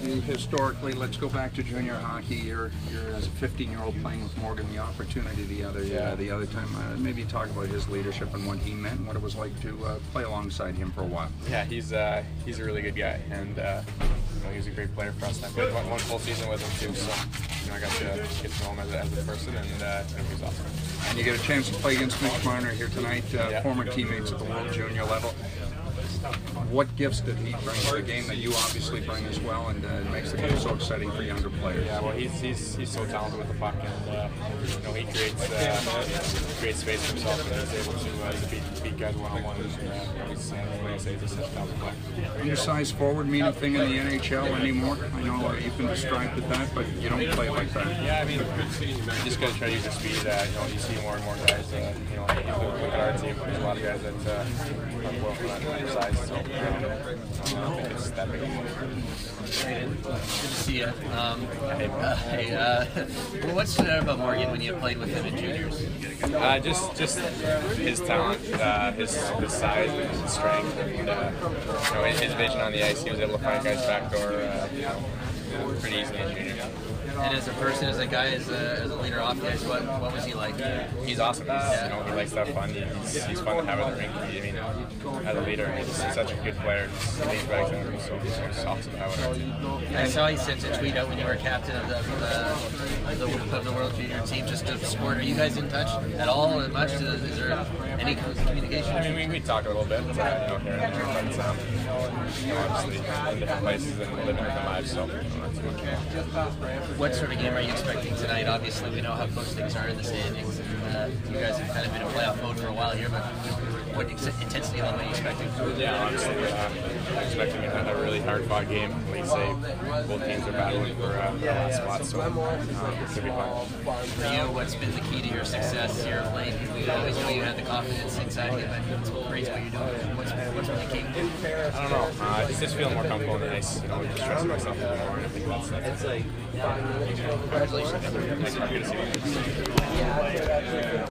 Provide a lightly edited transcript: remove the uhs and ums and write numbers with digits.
historically, let's go back to junior hockey. You're as a 15-year-old playing with Morgan, the opportunity the other time. Maybe talk about his leadership and what he meant and what it was like to play alongside him for a while. Yeah, he's a really good guy, and he was a great player for us. And I played one full season with him too, so I got to get to know him as a person, and it was awesome. And you get a chance to play against Mitch Marner here tonight, former teammates at the World Junior level. What gifts did he bring to the game that you obviously bring as well, and it makes the game so exciting for younger players? Yeah, well, he's so talented with the puck, and he creates space for himself, and he's able to beat guys one-on-one. Like I say, he's such a talented player. Undersized forward mean a thing in the NHL anymore? I know you've been described with that, but you don't play like that. Yeah, I mean, you just got to try to use your speed. You see more and more guys. Look at our team. There's a lot of guys that are undersized. So I don't think it's that big of a deal. Good to see you. What stood out about Morgan when you played with him in juniors? Just his talent, his size and his strength, and his vision on the ice. He was able to find guys backdoor pretty easily in juniors. And as a person, as a guy, as a leader off the ice, what was he like? He's awesome. He likes to have fun. He's fun to have in the rink. I mean, as a leader, he's such a good player. He leads back down, so he's awesome to have on our team. I saw you sent a tweet out when you were captain of the World Junior team, just to support. Are you guys in touch at all? Much? Is there any communication? I mean, we talk a little bit, here and there, but obviously in different places and living different lives, so What sort of game are you expecting tonight? Obviously, we know how close things are in the standings. You guys have kind of been in playoff mode for a while here, but what intensity level are you expecting? Yeah, honestly, I'm expecting a really hard-fought game. Like you say, both teams are battling for last spot, so it should be fun. For you, what's been the key to your success here of late? We always know you had the confidence inside you, but it's great what you're doing. What's really key? I don't know. Just feeling more comfortable on the ice. Just trusting myself a little more, and I think that's it. Congratulations. Thanks. Good to see you.